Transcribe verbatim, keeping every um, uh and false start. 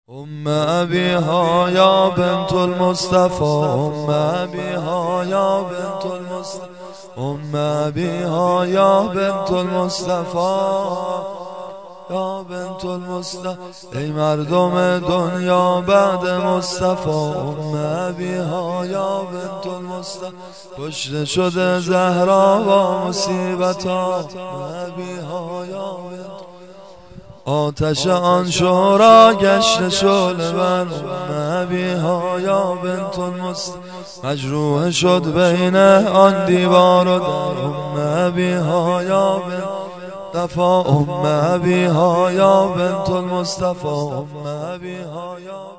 ام ابیها یا بنت المصطفى، ام ابیها یا بنت المصطفى، ام ابیها یا بنت المصطفى، یا بنت المصطفى. ای مردم دنیا بعد مصطفی، ام ابیها یا بنت المصطفى. کشته شده زهرا با مصیبتا، ام ابیها یا بنت. آتش آن شورا گشت شعله بر، ام ابیها یا بنت المصطفى. مجروح شد بین آن دیوار و در، ام ابیها یا بنت دفا، ام ابیها یا بنت المصطفى، ام ابیها یا